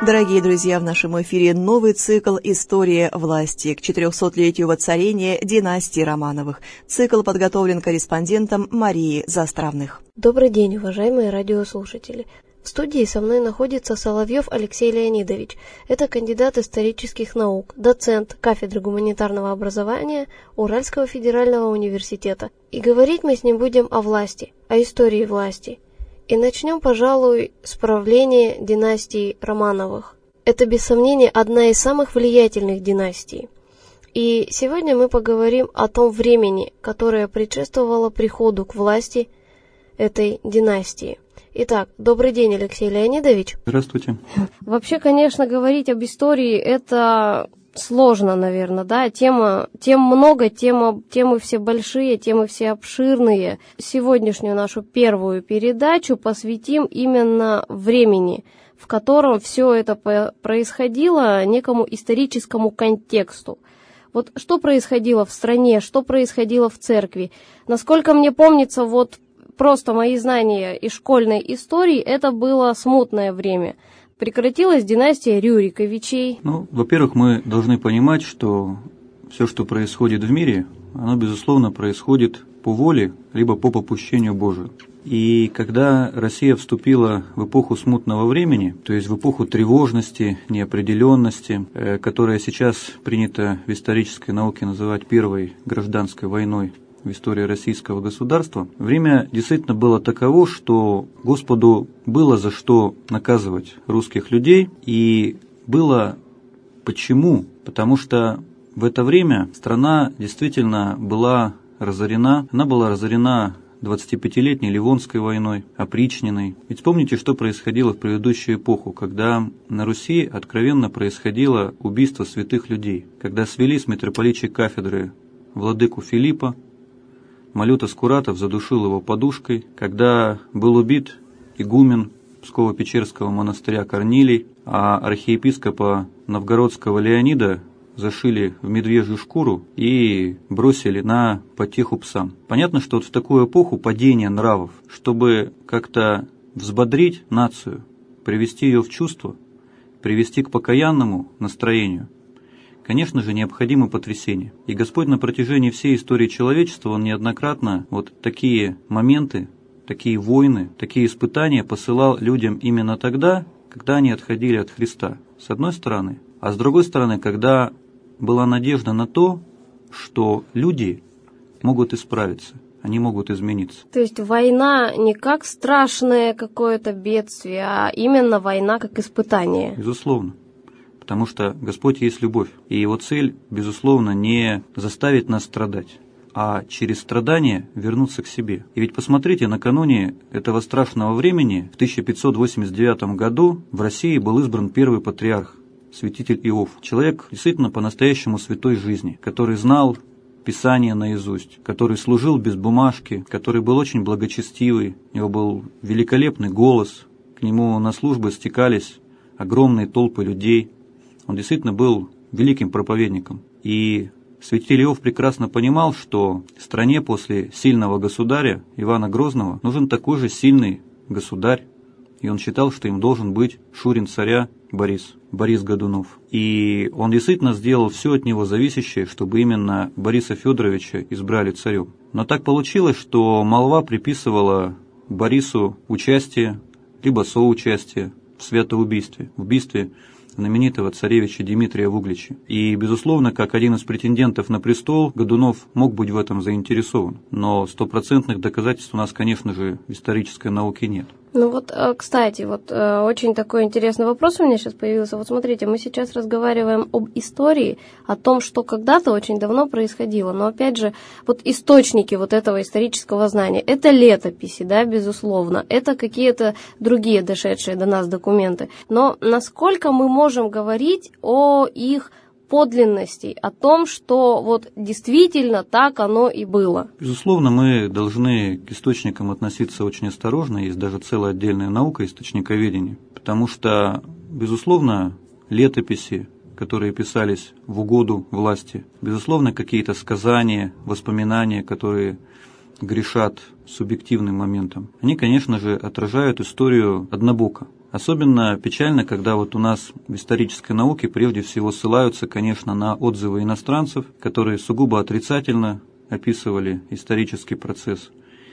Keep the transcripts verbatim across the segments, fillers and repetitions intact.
Дорогие друзья, в нашем эфире новый цикл «История власти» к четырехсотлетию воцарения династии Романовых. Цикл подготовлен корреспондентом Марии Застравных. Добрый день, уважаемые радиослушатели. В студии со мной находится Соловьев Алексей Леонидович. Это кандидат исторических наук, доцент кафедры гуманитарного образования Уральского федерального университета. И говорить мы с ним будем о власти, о истории власти. И начнем, пожалуй, с правления династии Романовых. Это, без сомнения, одна из самых влиятельных династий. И сегодня мы поговорим о том времени, которое предшествовало приходу к власти этой династии. Итак, добрый день, Алексей Леонидович. Здравствуйте. Вообще, конечно, говорить об истории – это сложно, наверное, да, тема, тем много, тема, темы все большие, темы все обширные. Сегодняшнюю нашу первую передачу посвятим именно времени, в котором все это происходило, некому историческому контексту. Вот что происходило в стране, что происходило в церкви. Насколько мне помнится, вот просто мои знания из школьной истории, это было смутное время. Прекратилась династия Рюриковичей. Ну, во-первых, мы должны понимать, что все, что происходит в мире, оно, безусловно, происходит по воле, либо по попущению Божию. И когда Россия вступила в эпоху смутного времени, то есть в эпоху тревожности, неопределенности, э, которая сейчас принято в исторической науке называть первой гражданской войной в истории российского государства, время действительно было таково, что Господу было за что наказывать русских людей, и было почему, потому что в это время страна действительно была разорена, она была разорена двадцатипятилетней Ливонской войной, опричниной. Ведь вспомните, что происходило в предыдущую эпоху, когда на Руси откровенно происходило убийство святых людей, когда свели с митрополичьей кафедры владыку Филиппа, Малюта Скуратов задушил его подушкой, когда был убит игумен Псково-Печерского монастыря Корнилий, а архиепископа Новгородского Леонида зашили в медвежью шкуру и бросили на потеху псам. Понятно, что вот в такую эпоху падения нравов, чтобы как-то взбодрить нацию, привести ее в чувство, привести к покаянному настроению, конечно же, необходимо потрясение. И Господь на протяжении всей истории человечества, Он неоднократно вот такие моменты, такие войны, такие испытания посылал людям именно тогда, когда они отходили от Христа, с одной стороны. А с другой стороны, когда была надежда на то, что люди могут исправиться, они могут измениться. То есть война не как страшное какое-то бедствие, а именно война как испытание. Безусловно. Потому что Господь есть любовь, и Его цель, безусловно, не заставить нас страдать, а через страдания вернуться к себе. И ведь посмотрите, накануне этого страшного времени, в тысяча пятьсот восемьдесят девятом году, в России был избран первый патриарх, святитель Иов. Человек действительно по-настоящему святой жизни, который знал Писание наизусть, который служил без бумажки, который был очень благочестивый, у него был великолепный голос, к нему на службы стекались огромные толпы людей. Он действительно был великим проповедником. И святитель Иов прекрасно понимал, что стране после сильного государя Ивана Грозного нужен такой же сильный государь. И он считал, что им должен быть шурин царя Борис, Борис Годунов. И он действительно сделал все от него зависящее, чтобы именно Бориса Федоровича избрали царем. Но так получилось, что молва приписывала Борису участие, либо соучастие в святоубийстве, в убийстве знаменитого царевича Дмитрия в Угличе. И, безусловно, как один из претендентов на престол, Годунов мог быть в этом заинтересован. Но стопроцентных доказательств у нас, конечно же, в исторической науке нет. Ну вот, кстати, вот очень такой интересный вопрос у меня сейчас появился. Вот смотрите, мы сейчас разговариваем об истории, о том, что когда-то очень давно происходило. Но опять же, вот источники вот этого исторического знания, это летописи, да, безусловно, это какие-то другие дошедшие до нас документы. Но насколько мы можем говорить о их подлинности, о том, что вот действительно так оно и было? Безусловно, мы должны к источникам относиться очень осторожно, есть даже целая отдельная наука источниковедения, потому что, безусловно, летописи, которые писались в угоду власти, безусловно, какие-то сказания, воспоминания, которые грешат субъективным моментом, они, конечно же, отражают историю однобоко. Особенно печально, когда вот у нас в исторической науке прежде всего ссылаются, конечно, на отзывы иностранцев, которые сугубо отрицательно описывали исторический процесс.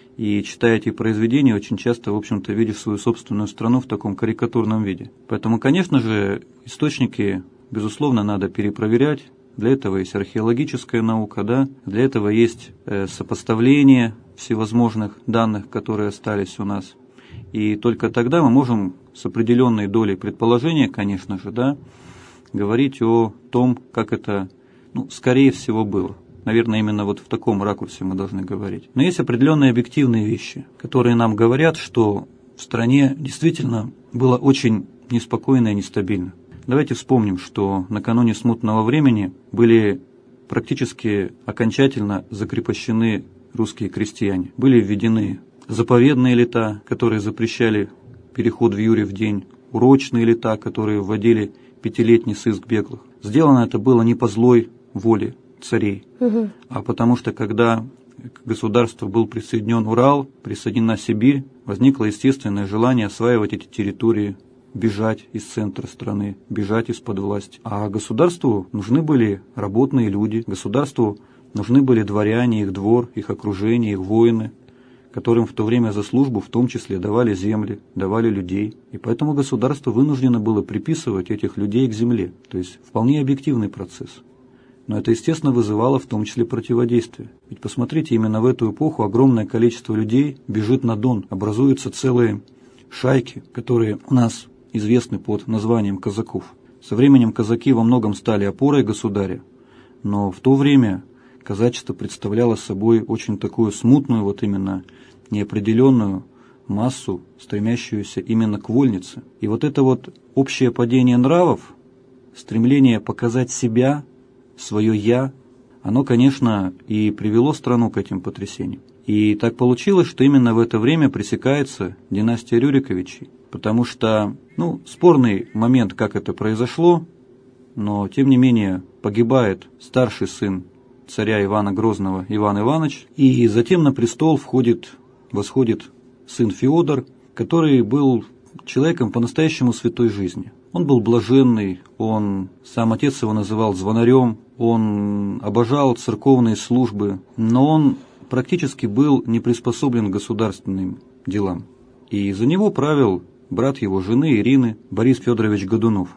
И читая эти произведения, очень часто, в общем-то, видишь свою собственную страну в таком карикатурном виде. Поэтому, конечно же, источники, безусловно, надо перепроверять. Для этого есть археологическая наука, да? Для этого есть э, сопоставление всевозможных данных, которые остались у нас. И только тогда мы можем с определенной долей предположения, конечно же, да, говорить о том, как это, ну, скорее всего, было. Наверное, именно вот в таком ракурсе мы должны говорить. Но есть определенные объективные вещи, которые нам говорят, что в стране действительно было очень неспокойно и нестабильно. Давайте вспомним, что накануне смутного времени были практически окончательно закрепощены русские крестьяне. Были введены заповедные лета, которые запрещали переход в Юрьев день, урочные лета, которые вводили пятилетний сыск беглых. Сделано это было не по злой воле царей, угу. а потому что, когда к государству был присоединен Урал, присоединена Сибирь, возникло естественное желание осваивать эти территории, бежать из центра страны, бежать из-под власти. А государству нужны были работные люди, государству нужны были дворяне, их двор, их окружение, их воины, которым в то время за службу в том числе давали земли, давали людей. И поэтому государство вынуждено было приписывать этих людей к земле. То есть вполне объективный процесс. Но это, естественно, вызывало в том числе противодействие. Ведь посмотрите, именно в эту эпоху огромное количество людей бежит на Дон. Образуются целые шайки, которые у нас известны под названием казаков. Со временем казаки во многом стали опорой государя. Но в то время казачество представляло собой очень такую смутную, вот именно неопределенную массу, стремящуюся именно к вольнице. И вот это вот общее падение нравов, стремление показать себя, свое «я», оно, конечно, и привело страну к этим потрясениям. И так получилось, что именно в это время пресекается династия Рюриковичей, потому что, ну, спорный момент, как это произошло, но, тем не менее, погибает старший сын царя Ивана Грозного, Иван Иванович, и затем на престол входит, восходит сын Феодор, который был человеком по-настоящему святой жизни. Он был блаженный, он, сам отец его называл звонарем, он обожал церковные службы, но он практически был не приспособлен к государственным делам. И за него правил брат его жены Ирины, Борис Федорович Годунов.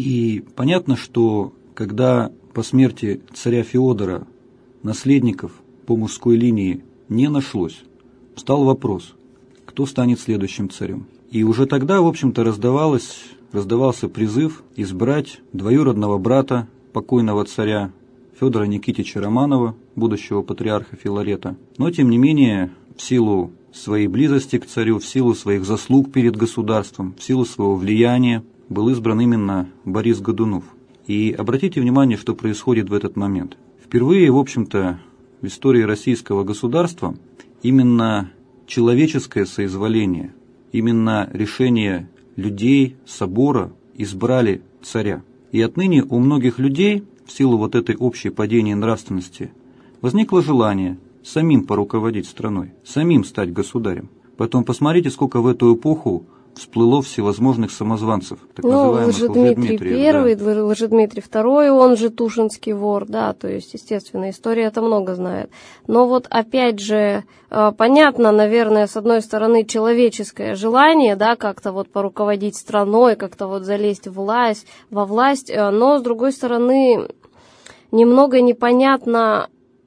И понятно, что когда по смерти царя Феодора наследников по мужской линии не нашлось, встал вопрос, кто станет следующим царем. И уже тогда, в общем-то, раздавалось, раздавался призыв избрать двоюродного брата покойного царя Федора Никитича Романова, будущего патриарха Филарета. Но, тем не менее, в силу своей близости к царю, в силу своих заслуг перед государством, в силу своего влияния, был избран именно Борис Годунов. И обратите внимание, что происходит в этот момент. Впервые, в общем-то, в истории российского государства именно человеческое соизволение, именно решение людей, собора избрали царя. И отныне у многих людей, в силу вот этой общей падения нравственности, возникло желание самим поруководить страной, самим стать государем. Поэтому посмотрите, сколько в эту эпоху всплыло всевозможных самозванцев, так ну, называемых Лжедмитрий Первый, да. Лжедмитрий Второй, он же Тушинский вор, да, то есть, естественно, история это много знает. Но вот опять же, понятно, наверное, с одной стороны, человеческое желание, да, как-то вот поруководить страной, как-то вот залезть в власть, во власть, но с другой стороны, немного непонятно,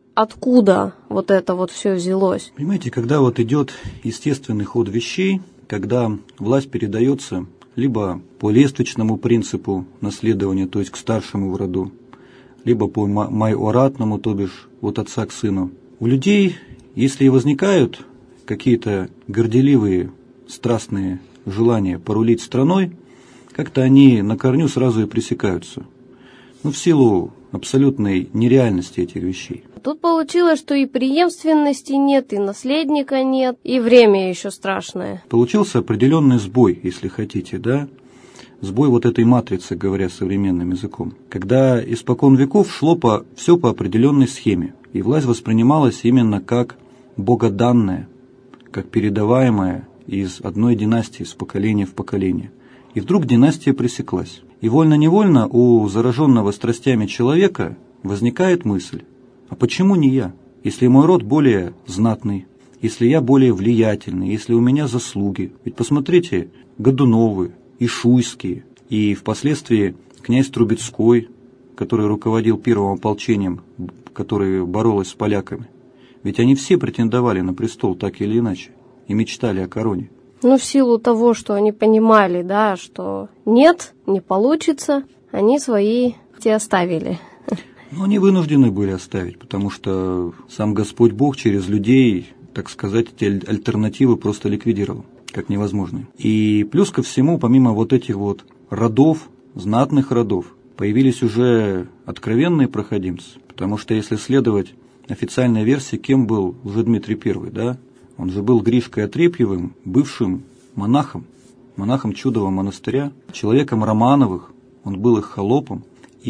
откуда вот это вот все взялось. Понимаете, когда вот идет естественный ход вещей, когда власть передается либо по лествичному принципу наследования, то есть к старшему в роду, либо по майоратному, то бишь от отца к сыну. У людей, если и возникают какие-то горделивые, страстные желания порулить страной, как-то они на корню сразу и пресекаются. Ну, в силу абсолютной нереальности этих вещей. Тут получилось, что и преемственности нет, и наследника нет, и время еще страшное. Получился определенный сбой, если хотите, да? Сбой вот этой матрицы, говоря современным языком. Когда испокон веков шло по, все по определенной схеме, и власть воспринималась именно как богоданная, как передаваемая из одной династии, с поколения в поколение. И вдруг династия пресеклась. И вольно-невольно у зараженного страстями человека возникает мысль: а почему не я? Если мой род более знатный, если я более влиятельный, если у меня заслуги. Ведь посмотрите, Годуновы, и Шуйские, и впоследствии князь Трубецкой, который руководил первым ополчением, которое боролось с поляками. Ведь они все претендовали на престол так или иначе и мечтали о короне. Ну, в силу того, что они понимали, да, что нет, не получится, они свои те оставили. Но они вынуждены были оставить, потому что сам Господь Бог через людей, так сказать, эти альтернативы просто ликвидировал, как невозможные. И плюс ко всему, помимо вот этих вот родов, знатных родов, появились уже откровенные проходимцы, потому что если следовать официальной версии, кем был Лжедмитрий Первый, да? Он же был Гришкой Отрепьевым, бывшим монахом, монахом Чудового монастыря, человеком Романовых, он был их холопом.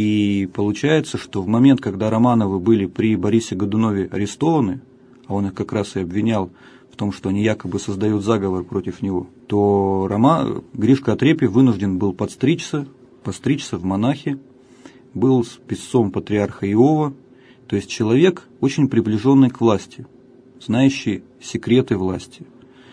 И получается, что в момент, когда Романовы были при Борисе Годунове арестованы, а он их как раз и обвинял в том, что они якобы создают заговор против него, то Рома... Гришка Отрепьев вынужден был подстричься, постричься в монахи, был писцом патриарха Иова, то есть человек, очень приближенный к власти, знающий секреты власти,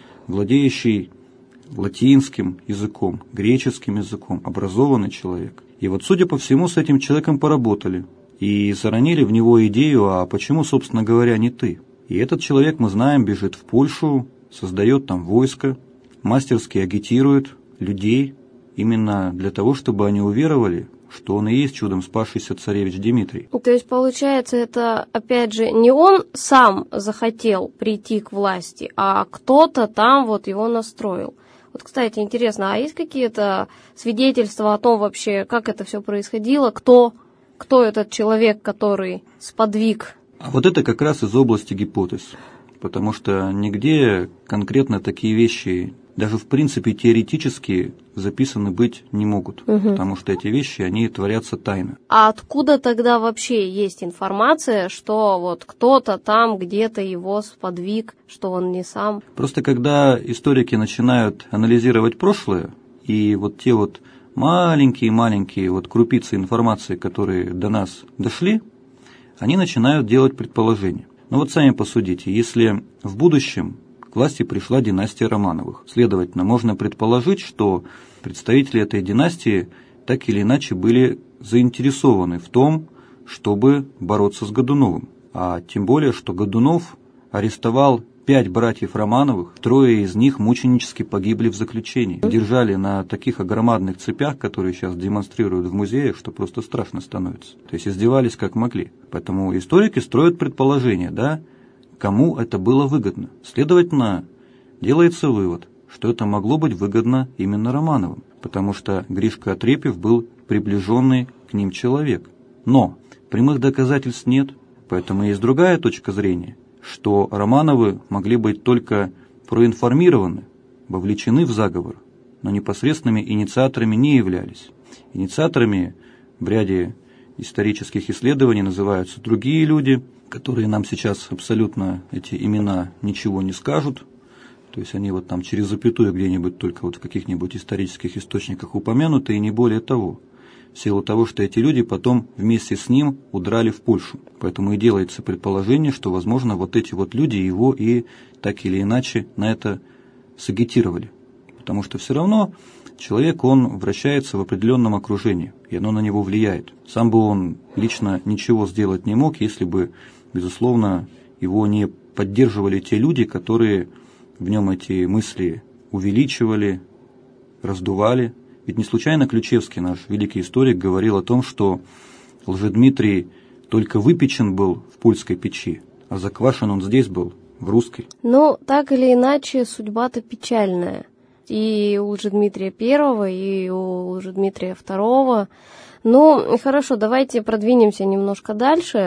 владеющий латинским языком, греческим языком, образованный человек. И вот, судя по всему, с этим человеком поработали и заронили в него идею: а почему, собственно говоря, не ты? И этот человек, мы знаем, бежит в Польшу, создает там войско, мастерски агитирует людей именно для того, чтобы они уверовали, что он и есть чудом спасшийся царевич Дмитрий. То есть, получается, это, опять же, не он сам захотел прийти к власти, а кто-то там вот его настроил. Вот, кстати, интересно, а есть какие-то свидетельства о том вообще, как это все происходило, кто, кто этот человек, который сподвиг? А вот это как раз из области гипотез, потому что нигде конкретно такие вещи, даже в принципе теоретически, записаны быть не могут, угу. Потому что эти вещи, они творятся тайно. А откуда тогда вообще есть информация, что вот кто-то там где-то его сподвиг, что он не сам? Просто когда историки начинают анализировать прошлое, и вот те вот маленькие-маленькие вот крупицы информации, которые до нас дошли, они начинают делать предположения. Но вот сами посудите, если в будущем к власти пришла династия Романовых, следовательно, можно предположить, что представители этой династии так или иначе были заинтересованы в том, чтобы бороться с Годуновым. А тем более, что Годунов арестовал пять братьев Романовых, трое из них мученически погибли в заключении. Держали на таких огромадных цепях, которые сейчас демонстрируют в музеях, что просто страшно становится. То есть издевались как могли. Поэтому историки строят предположение, да, кому это было выгодно. Следовательно, делается вывод, что это могло быть выгодно именно Романовым, потому что Гришка Отрепьев был приближенный к ним человек. Но прямых доказательств нет, поэтому есть другая точка зрения, что Романовы могли быть только проинформированы, вовлечены в заговор, но непосредственными инициаторами не являлись. Инициаторами в ряде исторических исследований называются другие люди, которые нам сейчас абсолютно эти имена ничего не скажут. То есть они вот там через запятую где-нибудь только вот в каких-нибудь исторических источниках упомянуты, и не более того. В силу того, что эти люди потом вместе с ним удрали в Польшу. Поэтому и делается предположение, что, возможно, вот эти вот люди его и так или иначе на это сагитировали. Потому что все равно человек, он вращается в определенном окружении, и оно на него влияет. Сам бы он лично ничего сделать не мог, если бы, безусловно, его не поддерживали те люди, которые в нем эти мысли увеличивали, раздували. Ведь не случайно Ключевский, наш великий историк, говорил о том, что Лжедмитрий только выпечен был в польской печи, а заквашен он здесь был, в русской. Ну, так или иначе, судьба-то печальная. И у Лжедмитрия Первого, и у Лжедмитрия Второго. Ну, хорошо, давайте продвинемся немножко дальше.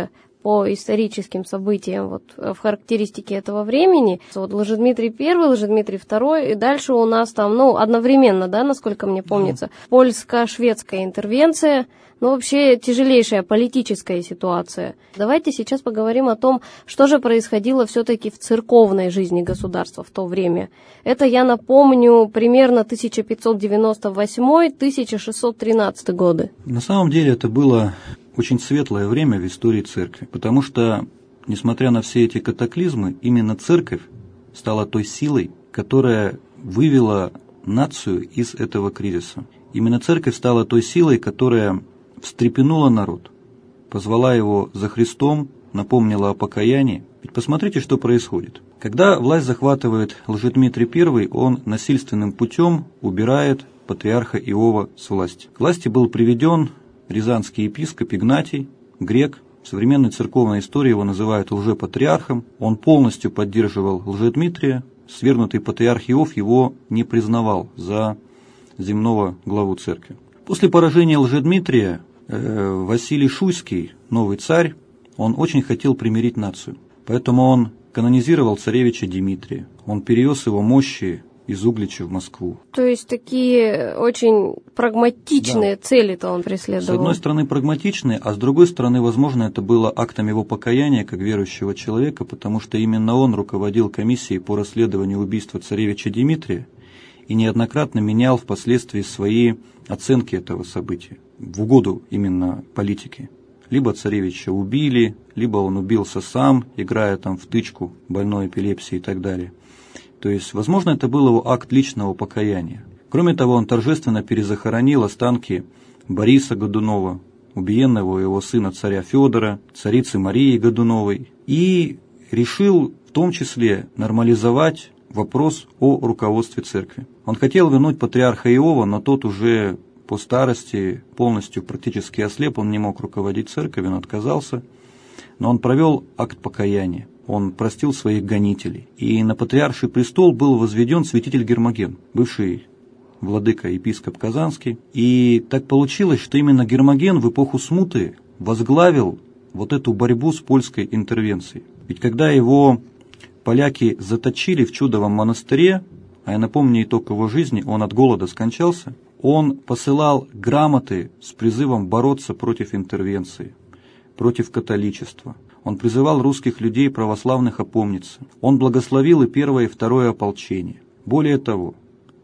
по историческим событиям вот, в характеристике этого времени. Вот Лжедмитрий Первый, Лжедмитрий Второй, и дальше у нас там, ну, одновременно, да, насколько мне помнится, польско-шведская интервенция, ну, вообще тяжелейшая политическая ситуация. Давайте сейчас поговорим о том, что же происходило все-таки в церковной жизни государства в то время. Это, я напомню, примерно тысяча пятьсот девяносто восьмой — тысяча шестьсот тринадцатый годы. На самом деле это было очень светлое время в истории церкви, потому что, несмотря на все эти катаклизмы, именно церковь стала той силой, которая вывела нацию из этого кризиса. Именно церковь стала той силой, которая встрепенула народ, позвала его за Христом, напомнила о покаянии. Ведь посмотрите, что происходит. Когда власть захватывает Лжедмитрий Первый, он насильственным путем убирает патриарха Иова с власти. К власти был приведен рязанский епископ Игнатий, грек. В современной церковной истории его называют лжепатриархом. Он полностью поддерживал Лжедмитрия. Свергнутый патриарх Иов его не признавал за земного главу церкви. После поражения Лжедмитрия Василий Шуйский, новый царь, он очень хотел примирить нацию. Поэтому он канонизировал царевича Дмитрия. Он перевез его мощи из Углича в Москву. То есть такие очень прагматичные да. цели-то он преследовал. С одной стороны прагматичные, а с другой стороны, возможно, это было актом его покаяния как верующего человека, потому что именно он руководил комиссией по расследованию убийства царевича Дмитрия и неоднократно менял впоследствии свои оценки этого события в угоду именно политике. Либо царевича убили, либо он убился сам, играя там в тычку больной эпилепсией и так далее. То есть, возможно, это был его акт личного покаяния. Кроме того, он торжественно перезахоронил останки Бориса Годунова, убиенного его сына царя Федора, царицы Марии Годуновой, и решил в том числе нормализовать вопрос о руководстве церкви. Он хотел вернуть патриарха Иова, но тот уже по старости полностью практически ослеп, он не мог руководить церковью, он отказался, но он провел акт покаяния. Он простил своих гонителей. И на патриарший престол был возведен святитель Гермоген, бывший владыка епископ Казанский. И так получилось, что именно Гермоген в эпоху смуты возглавил вот эту борьбу с польской интервенцией. Ведь когда его поляки заточили в Чудовом монастыре, а я напомню итог его жизни, он от голода скончался, он посылал грамоты с призывом бороться против интервенции, против католичества. Он призывал русских людей православных опомниться. Он благословил и первое, и второе ополчение. Более того,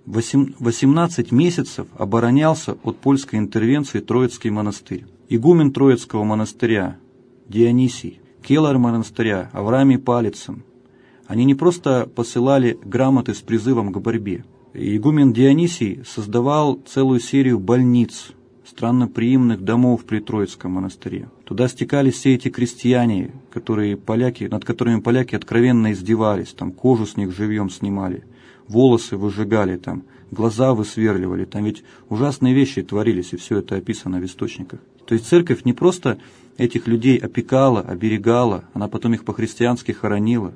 восемнадцать месяцев оборонялся от польской интервенции Троицкий монастырь. Игумен Троицкого монастыря Дионисий, келарь монастыря Авраамий Палицын. Они не просто посылали грамоты с призывом к борьбе. Игумен Дионисий создавал целую серию больниц, странноприимных домов при Троицком монастыре. Туда стекались все эти крестьяне, которые поляки, над которыми поляки откровенно издевались, там кожу с них живьем снимали, волосы выжигали, там, глаза высверливали, там ведь ужасные вещи творились, и все это описано в источниках. То есть церковь не просто этих людей опекала, оберегала, она потом их по-христиански хоронила,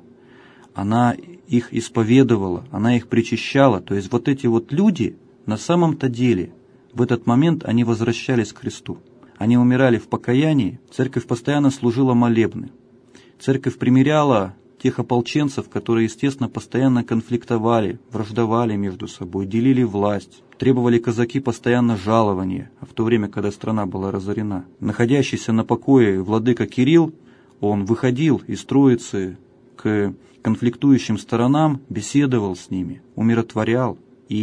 она их исповедовала, она их причащала. То есть вот эти вот люди на самом-то деле в этот момент они возвращались к Христу. Они умирали в покаянии, церковь постоянно служила молебны. Церковь примиряла тех ополченцев, которые, естественно, постоянно конфликтовали, враждовали между собой, делили власть, требовали казаки постоянно жалования, а в то время, когда страна была разорена. Находящийся на покое владыка Кирилл, он выходил из Троицы к конфликтующим сторонам, беседовал с ними, умиротворял.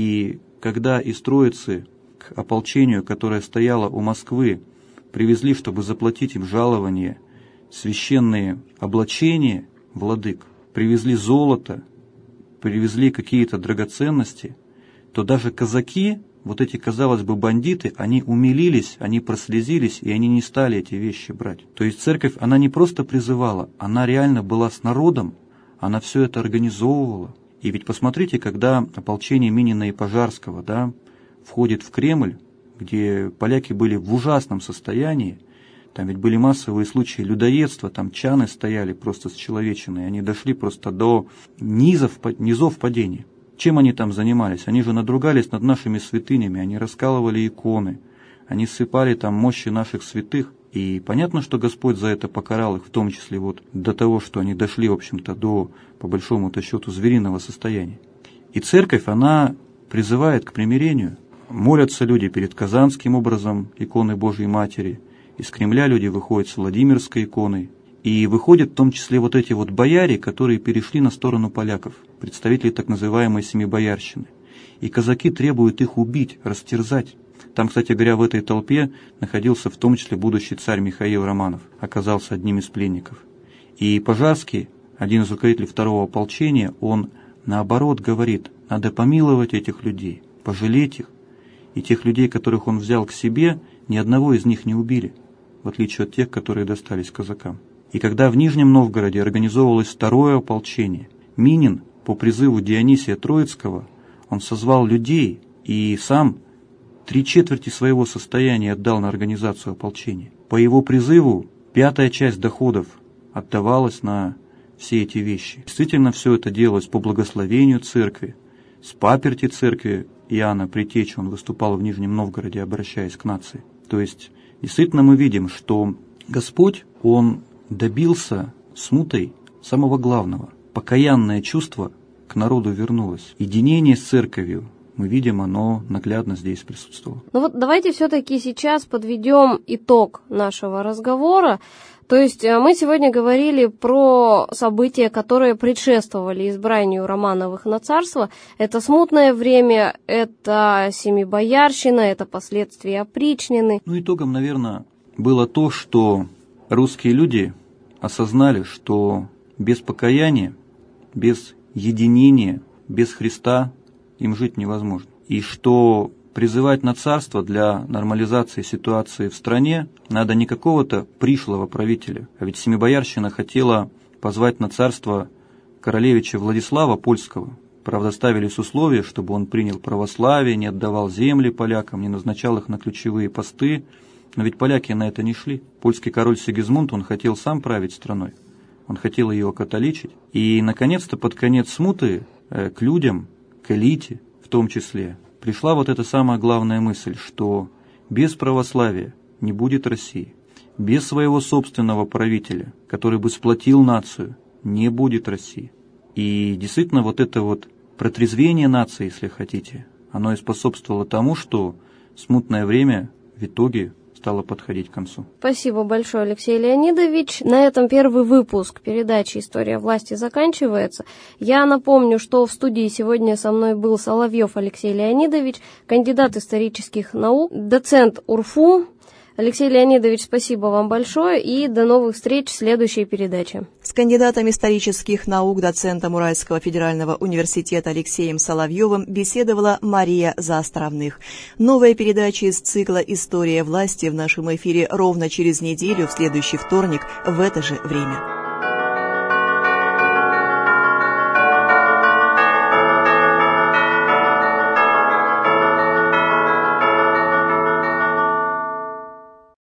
И когда из Троицы к ополчению, которое стояло у Москвы, привезли, чтобы заплатить им жалование, священные облачения владык, привезли золото, привезли какие-то драгоценности, то даже казаки, вот эти, казалось бы, бандиты, они умилились, они прослезились, и они не стали эти вещи брать. То есть церковь, она не просто призывала, она реально была с народом, она все это организовывала. И ведь посмотрите, когда ополчение Минина и Пожарского, да, входит в Кремль, где поляки были в ужасном состоянии, там ведь были массовые случаи людоедства, там чаны стояли просто с человечиной, они дошли просто до низов, низов падения. Чем они там занимались? Они же надругались над нашими святынями, они раскалывали иконы, они ссыпали там мощи наших святых. И понятно, что Господь за это покарал их, в том числе вот до того, что они дошли, в общем-то, до, по большому-то счету, звериного состояния. И церковь, она призывает к примирению. Молятся люди перед Казанским образом иконы Божьей Матери, из Кремля люди выходят с Владимирской иконой. И выходят в том числе вот эти вот бояре, которые перешли на сторону поляков, представители так называемой семибоярщины. И казаки требуют их убить, растерзать. Там, кстати говоря, в этой толпе находился в том числе будущий царь Михаил Романов, оказался одним из пленников. И Пожарский, один из руководителей второго ополчения, он наоборот говорит, надо помиловать этих людей, пожалеть их. И тех людей, которых он взял к себе, ни одного из них не убили, в отличие от тех, которые достались казакам. И когда в Нижнем Новгороде организовывалось второе ополчение, Минин по призыву Дионисия Троицкого, он созвал людей и сам три четверти своего состояния отдал на организацию ополчения. По его призыву пятая часть доходов отдавалась на все эти вещи. Действительно, все это делалось по благословению церкви, с паперти церкви Иоанна Предтечи, он выступал в Нижнем Новгороде, обращаясь к нации. То есть, действительно мы видим, что Господь, Он добился смутой самого главного. Покаянное чувство к народу вернулось. Единение с церковью, мы видим, оно наглядно здесь присутствовало. Ну вот давайте все-таки сейчас подведем итог нашего разговора. То есть мы сегодня говорили про события, которые предшествовали избранию Романовых на царство. Это смутное время, это семибоярщина, это последствия опричнины. Ну, итогом, наверное, было то, что русские люди осознали, что без покаяния, без единения, без Христа им жить невозможно. И что призывать на царство для нормализации ситуации в стране надо не какого-то пришлого правителя. А ведь семибоярщина хотела позвать на царство королевича Владислава Польского. Правда, ставили с условия, чтобы он принял православие, не отдавал земли полякам, не назначал их на ключевые посты. Но ведь поляки на это не шли. Польский король Сигизмунд, он хотел сам править страной. Он хотел ее католичить. И, наконец-то, под конец смуты э, к людям, к элите в том числе, пришла вот эта самая главная мысль, что без православия не будет России. Без своего собственного правителя, который бы сплотил нацию, не будет России. И действительно, вот это вот протрезвение нации, если хотите, оно и способствовало тому, что смутное время в итоге стало подходить к концу. Спасибо большое, Алексей Леонидович. На этом первый выпуск передачи «История власти» заканчивается. Я напомню, что в студии сегодня со мной был Соловьев Алексей Леонидович, кандидат исторических наук, доцент УрФУ. Алексей Леонидович, спасибо вам большое и до новых встреч в следующей передаче. С кандидатом исторических наук, доцентом Уральского федерального университета Алексеем Соловьевым беседовала Мария Заостровных. Новая передача из цикла «История власти» в нашем эфире ровно через неделю, в следующий вторник, в это же время.